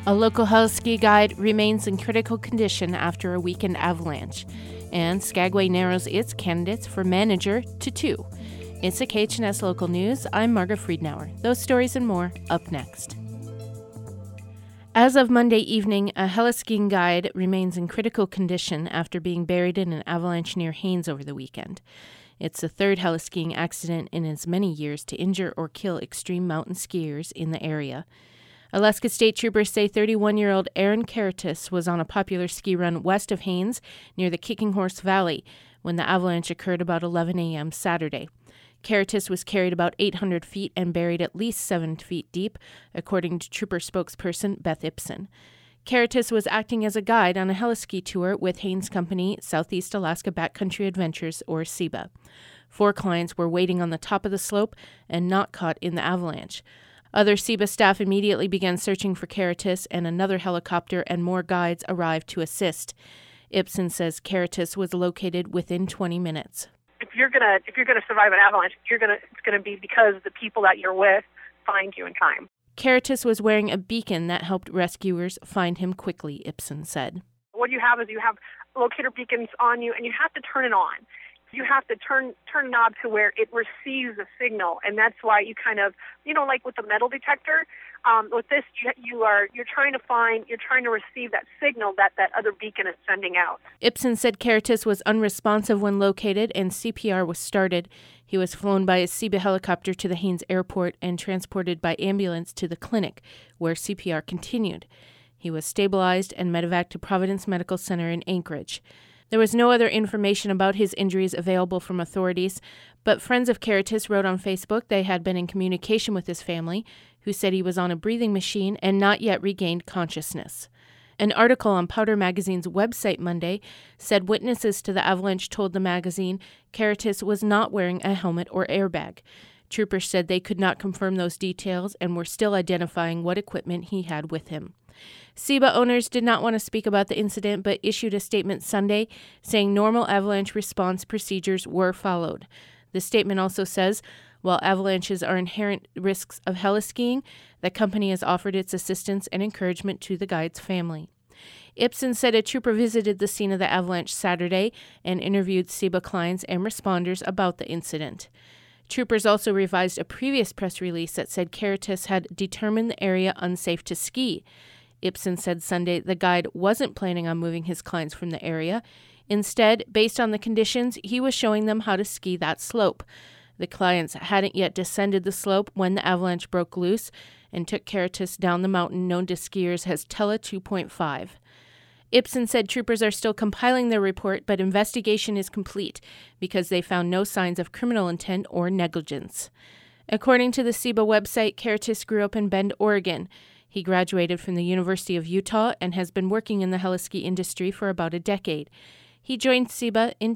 A local heli-ski guide remains in critical condition after a weekend avalanche, and Skagway narrows its candidates for manager to 2. It's a KHNS Local News. I'm Margaret Friedenauer. Those stories and more up next. As of Monday evening, a heli-skiing guide remains in critical condition after being buried in an avalanche near Haines over the weekend. It's the third heli-skiing accident in as many years to injure or kill extreme mountain skiers in the area. Alaska State Troopers say 31-year-old Aaron Karatis was on a popular ski run west of Haines near the Kicking Horse Valley when the avalanche occurred about 11 a.m. Saturday. Karatis was carried about 800 feet and buried at least 7 feet deep, according to Trooper spokesperson Beth Ibsen. Karatis was acting as a guide on a heli-ski tour with Haines Company Southeast Alaska Backcountry Adventures, or SEBA. 4 clients were waiting on the top of the slope and not caught in the avalanche. Other SEBA staff immediately began searching for Karatis, and another helicopter and more guides arrived to assist. Ibsen says Karatis was located within 20 minutes. If you're gonna survive an avalanche, it's gonna be because the people that you're with find you in time. Karatis was wearing a beacon that helped rescuers find him quickly, Ibsen said. What you have is you have locator beacons on you, and you have to turn it on. You have to turn a knob to where it receives a signal, and that's why you kind of, like with the metal detector, with this you're trying to receive that signal that other beacon is sending out. Ibsen said Karatis was unresponsive when located, and CPR was started. He was flown by a SEBA helicopter to the Haines Airport and transported by ambulance to the clinic, where CPR continued. He was stabilized and medevaced to Providence Medical Center in Anchorage. There was no other information about his injuries available from authorities, but friends of Karatis wrote on Facebook they had been in communication with his family, who said he was on a breathing machine and not yet regained consciousness. An article on Powder Magazine's website Monday said witnesses to the avalanche told the magazine Karatis was not wearing a helmet or airbag. Troopers said they could not confirm those details and were still identifying what equipment he had with him. SEBA owners did not want to speak about the incident but issued a statement Sunday saying normal avalanche response procedures were followed. The statement also says, while avalanches are inherent risks of heli-skiing, the company has offered its assistance and encouragement to the guide's family. Ibsen said a trooper visited the scene of the avalanche Saturday and interviewed SEBA clients and responders about the incident. Troopers also revised a previous press release that said Karatis had determined the area unsafe to ski. Ibsen said Sunday the guide wasn't planning on moving his clients from the area. Instead, based on the conditions, he was showing them how to ski that slope. The clients hadn't yet descended the slope when the avalanche broke loose and took Karatis down the mountain known to skiers as Tella 2.5. Ibsen said troopers are still compiling their report, but investigation is complete because they found no signs of criminal intent or negligence. According to the SEBA website, Karatis grew up in Bend, Oregon. He graduated from the University of Utah and has been working in the heli-ski industry for about a decade. He joined SEBA in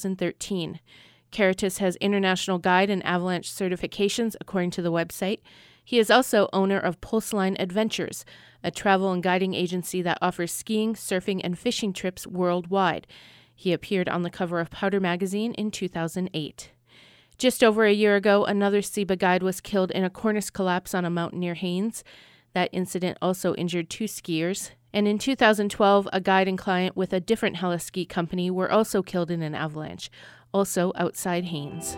2013. Karatis has international guide and avalanche certifications, according to the website. He is also owner of Pulseline Adventures, a travel and guiding agency that offers skiing, surfing, and fishing trips worldwide. He appeared on the cover of Powder Magazine in 2008. Just over a year ago, another SEBA guide was killed in a cornice collapse on a mountain near Haines. That incident also injured 2 skiers. And in 2012, a guide and client with a different heli-ski company were also killed in an avalanche, also outside Haines.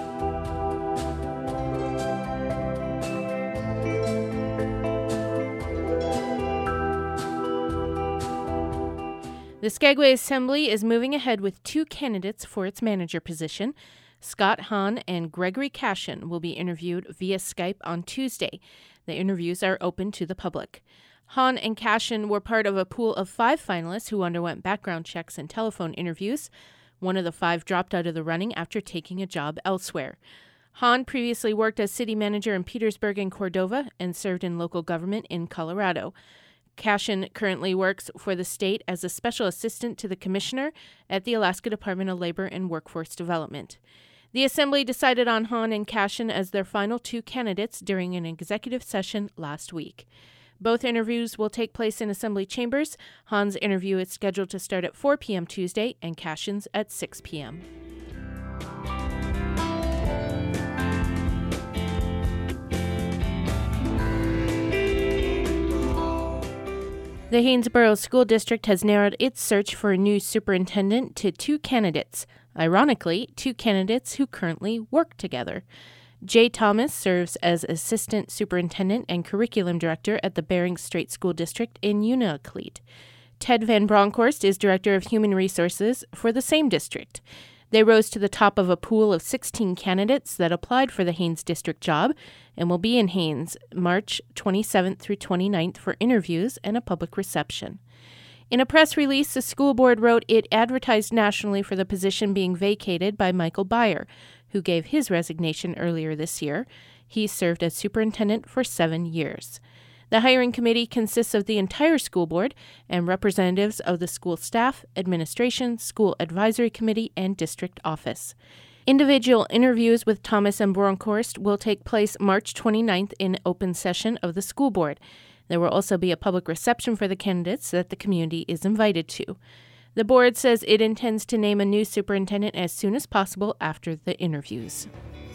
The Skagway Assembly is moving ahead with 2 candidates for its manager position. Scott Hahn and Gregory Cashin will be interviewed via Skype on Tuesday. The interviews are open to the public. Hahn and Cashin were part of a pool of 5 finalists who underwent background checks and telephone interviews. One of the 5 dropped out of the running after taking a job elsewhere. Hahn previously worked as city manager in Petersburg and Cordova and served in local government in Colorado. Cashin currently works for the state as a special assistant to the commissioner at the Alaska Department of Labor and Workforce Development. The Assembly decided on Hahn and Cashin as their final 2 candidates during an executive session last week. Both interviews will take place in Assembly chambers. Hahn's interview is scheduled to start at 4 p.m. Tuesday and Cashin's at 6 p.m. The Haynesboro School District has narrowed its search for a new superintendent to 2 candidates. Ironically, 2 candidates who currently work together. Jay Thomas serves as Assistant Superintendent and Curriculum Director at the Bering Strait School District in Unalakleet. Ted Van Bronckhorst is Director of Human Resources for the same district. They rose to the top of a pool of 16 candidates that applied for the Haines district job and will be in Haines March 27th through 29th for interviews and a public reception. In a press release, the school board wrote it advertised nationally for the position being vacated by Michael Beyer, who gave his resignation earlier this year. He served as superintendent for 7 years. The hiring committee consists of the entire school board and representatives of the school staff, administration, school advisory committee, and district office. Individual interviews with Thomas and Bronckhorst will take place March 29th in open session of the school board. There will also be a public reception for the candidates that the community is invited to. The board says it intends to name a new superintendent as soon as possible after the interviews.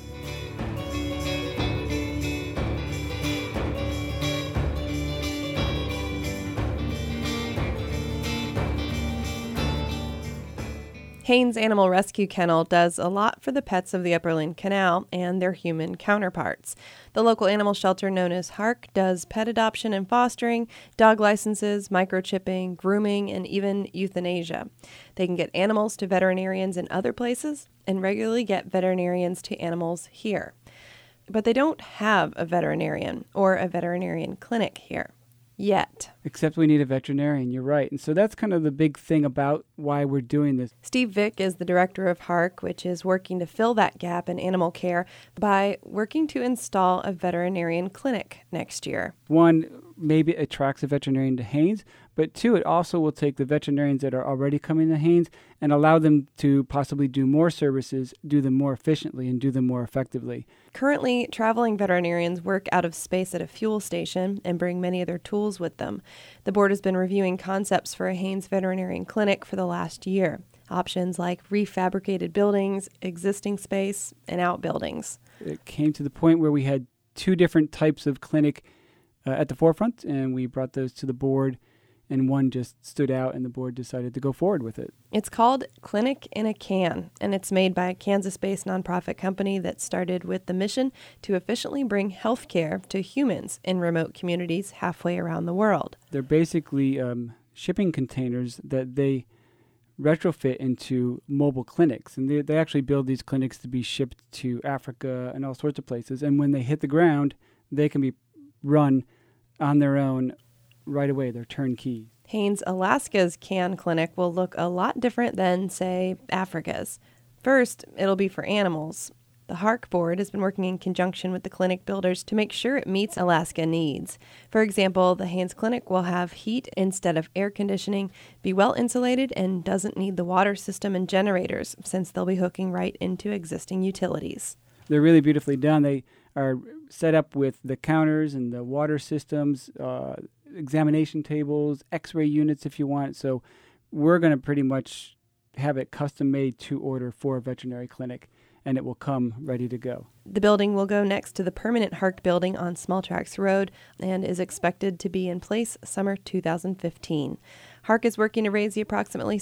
Haines Animal Rescue Kennel does a lot for the pets of the Upperland Canal and their human counterparts. The local animal shelter known as HARC does pet adoption and fostering, dog licenses, microchipping, grooming, and even euthanasia. They can get animals to veterinarians in other places and regularly get veterinarians to animals here. But they don't have a veterinarian or a veterinarian clinic here. Yet. Except we need a veterinarian, you're right. And so that's kind of the big thing about why we're doing this. Steve Vick is the director of HARC, which is working to fill that gap in animal care by working to install a veterinarian clinic next year. One, maybe it attracts a veterinarian to Haines, but 2, it also will take the veterinarians that are already coming to Haines and allow them to possibly do more services, do them more efficiently, and do them more effectively. Currently, traveling veterinarians work out of space at a fuel station and bring many of their tools with them. The board has been reviewing concepts for a Haines veterinarian clinic for the last year. Options like refabricated buildings, existing space, and outbuildings. It came to the point where we had 2 different types of clinic at the forefront, and we brought those to the board, and one just stood out, and the board decided to go forward with it. It's called Clinic in a Can, and it's made by a Kansas-based nonprofit company that started with the mission to efficiently bring health care to humans in remote communities halfway around the world. They're basically shipping containers that they retrofit into mobile clinics, and they actually build these clinics to be shipped to Africa and all sorts of places, and when they hit the ground, they can be run on their own right away. They're turnkey. Haines, Alaska's CAN clinic will look a lot different than, say, Africa's. First, it'll be for animals. The HARC board has been working in conjunction with the clinic builders to make sure it meets Alaska needs. For example, the Haines clinic will have heat instead of air conditioning, be well insulated, and doesn't need the water system and generators since they'll be hooking right into existing utilities. They're really beautifully done. They are set up with the counters and the water systems, examination tables, x-ray units if you want. So we're going to pretty much have it custom made to order for a veterinary clinic, and it will come ready to go. The building will go next to the permanent HARC building on Small Tracks Road and is expected to be in place summer 2015. HARC is working to raise the approximately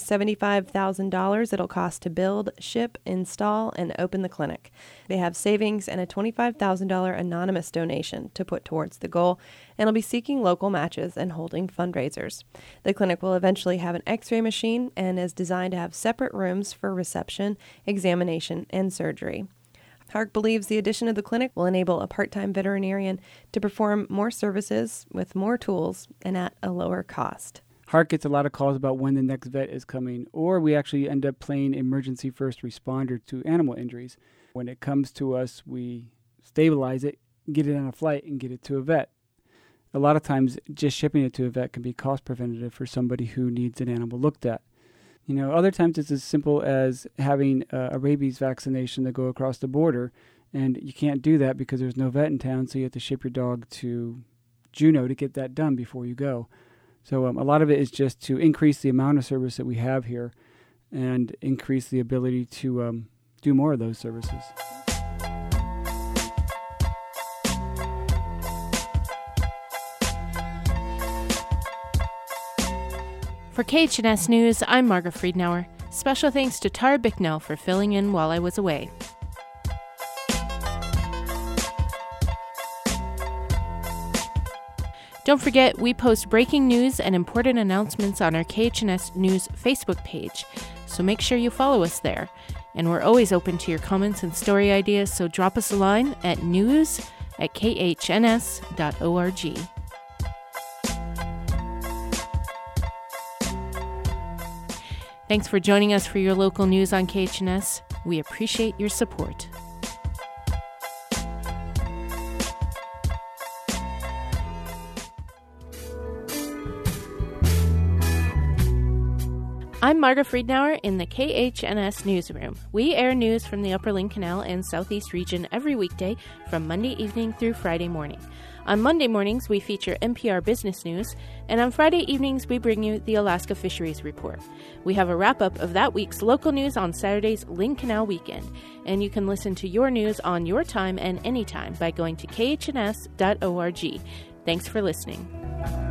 $75,000 it'll cost to build, ship, install, and open the clinic. They have savings and a $25,000 anonymous donation to put towards the goal, and will be seeking local matches and holding fundraisers. The clinic will eventually have an x-ray machine and is designed to have separate rooms for reception, examination, and surgery. HARC believes the addition of the clinic will enable a part-time veterinarian to perform more services with more tools and at a lower cost. HARC gets a lot of calls about when the next vet is coming, or we actually end up playing emergency first responder to animal injuries. When it comes to us, we stabilize it, get it on a flight, and get it to a vet. A lot of times, just shipping it to a vet can be cost preventative for somebody who needs an animal looked at. You know, other times it's as simple as having a rabies vaccination to go across the border, and you can't do that because there's no vet in town, so you have to ship your dog to Juneau to get that done before you go. So a lot of it is just to increase the amount of service that we have here and increase the ability to do more of those services. For KHNS News, I'm Margaret Friedenauer. Special thanks to Tara Bicknell for filling in while I was away. Don't forget, we post breaking news and important announcements on our KHNS News Facebook page, so make sure you follow us there. And we're always open to your comments and story ideas, so drop us a line at news@khns.org. Thanks for joining us for your local news on KHNS. We appreciate your support. I'm Margaret Friedenauer in the KHNS Newsroom. We air news from the Upper Lynn Canal and Southeast region every weekday from Monday evening through Friday morning. On Monday mornings, we feature NPR Business News, and on Friday evenings, we bring you the Alaska Fisheries Report. We have a wrap-up of that week's local news on Saturday's Lynn Canal Weekend, and you can listen to your news on your time and anytime by going to khns.org. Thanks for listening.